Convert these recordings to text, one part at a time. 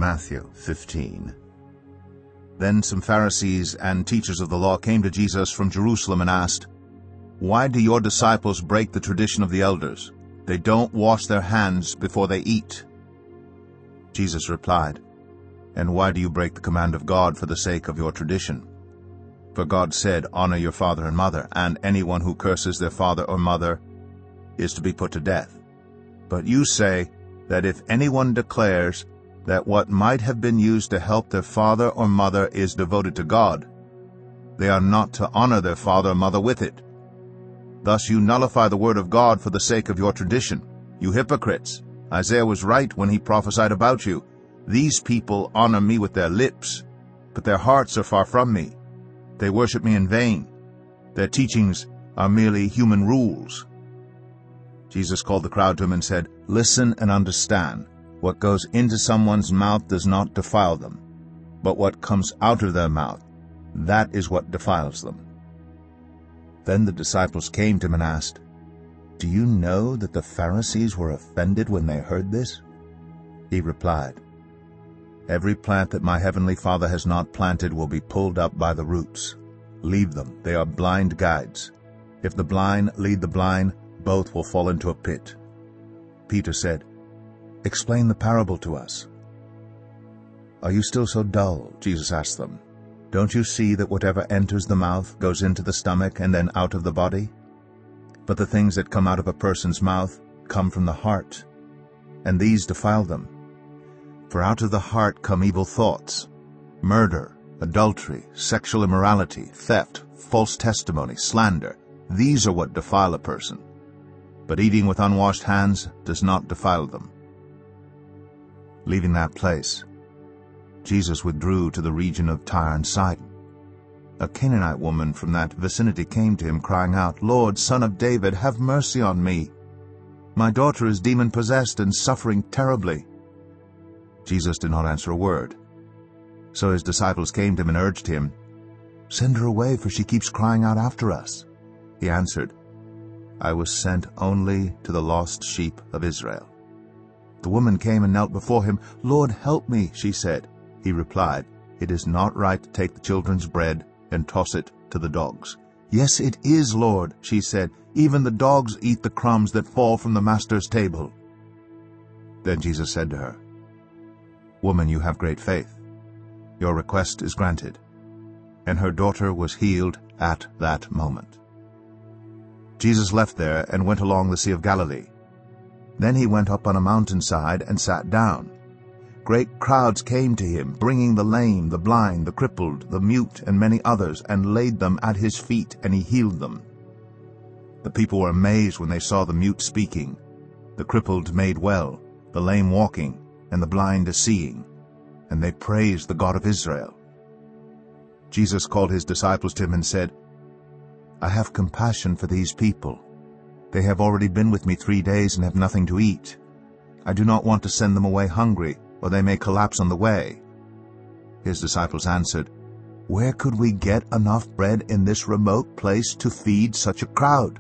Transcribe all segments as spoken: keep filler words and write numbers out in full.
Matthew fifteen. Then some Pharisees and teachers of the law came to Jesus from Jerusalem and asked, "Why do your disciples break the tradition of the elders? They don't wash their hands before they eat." Jesus replied, "And why do you break the command of God for the sake of your tradition? For God said, 'Honor your father and mother,' and anyone who curses their father or mother is to be put to death. But you say that if anyone declares that what might have been used to help their father or mother is devoted to God, they are not to honor their father or mother with it. Thus you nullify the word of God for the sake of your tradition. You hypocrites! Isaiah was right when he prophesied about you. These people honor me with their lips, but their hearts are far from me. They worship me in vain. Their teachings are merely human rules." Jesus called the crowd to him and said, "Listen and understand. What goes into someone's mouth does not defile them, but what comes out of their mouth, that is what defiles them." Then the disciples came to him and asked, "Do you know that the Pharisees were offended when they heard this?" He replied, "Every plant that my heavenly Father has not planted will be pulled up by the roots. Leave them, they are blind guides. If the blind lead the blind, both will fall into a pit." Peter said, "Explain the parable to us." "Are you still so dull?" Jesus asked them. "Don't you see that whatever enters the mouth goes into the stomach and then out of the body? But the things that come out of a person's mouth come from the heart, and these defile them. For out of the heart come evil thoughts, murder, adultery, sexual immorality, theft, false testimony, slander. These are what defile a person. But eating with unwashed hands does not defile them." Leaving that place, Jesus withdrew to the region of Tyre and Sidon. A Canaanite woman from that vicinity came to him, crying out, "Lord, Son of David, have mercy on me. My daughter is demon-possessed and suffering terribly." Jesus did not answer a word. So his disciples came to him and urged him, "Send her away, for she keeps crying out after us." He answered, "I was sent only to the lost sheep of Israel." The woman came and knelt before him. "Lord, help me," she said. He replied, "It is not right to take the children's bread and toss it to the dogs." "Yes, it is, Lord," she said. "Even the dogs eat the crumbs that fall from the master's table." Then Jesus said to her, "Woman, you have great faith. Your request is granted." And her daughter was healed at that moment. Jesus left there and went along the Sea of Galilee. Then he went up on a mountainside and sat down. Great crowds came to him, bringing the lame, the blind, the crippled, the mute, and many others, and laid them at his feet, and he healed them. The people were amazed when they saw the mute speaking, the crippled made well, the lame walking, and the blind seeing, and they praised the God of Israel. Jesus called his disciples to him and said, "I have compassion for these people. They have already been with me three days and have nothing to eat. I do not want to send them away hungry, or they may collapse on the way." His disciples answered, "Where could we get enough bread in this remote place to feed such a crowd?"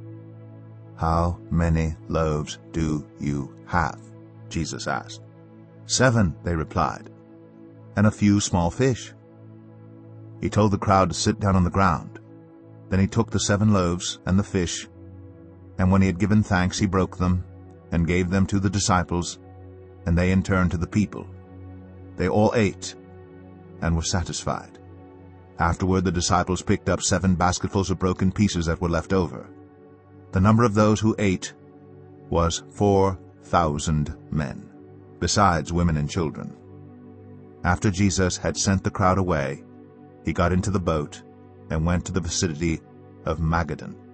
"How many loaves do you have?" Jesus asked. "Seven," they replied, "and a few small fish." He told the crowd to sit down on the ground. Then he took the seven loaves and the fish, and when he had given thanks, he broke them and gave them to the disciples, and they in turn to the people. They all ate and were satisfied. Afterward the disciples picked up seven basketfuls of broken pieces that were left over. The number of those who ate was four thousand men, besides women and children. After Jesus had sent the crowd away, he got into the boat and went to the vicinity of Magadan.